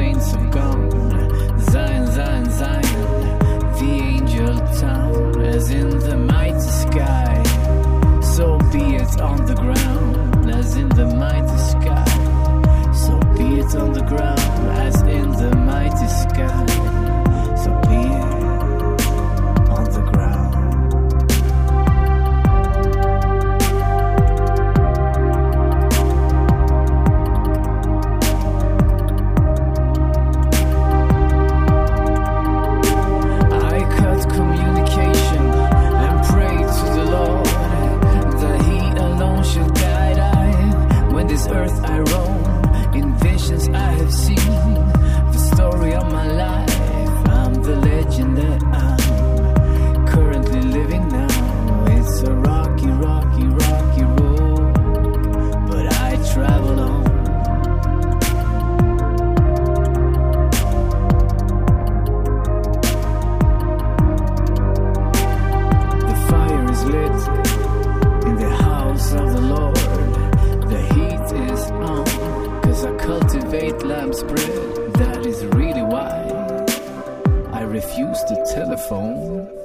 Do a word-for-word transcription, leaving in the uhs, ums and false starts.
saints have gone. Zion, Zion, Zion, the angel town, as in the mighty sky. So be it on the ground, as in the mighty sky. So be it on the ground, as in the mighty sky. So be it on the ground. Earth I roam, in visions I have seen the story of my life. I'm the legend that I'm currently living now. It's a rocky, rocky, rocky road, but I travel on. The fire is lit in the house of the Lord. The heat is on, cause I cultivate lamb's bread. That is really why I refuse the telephone.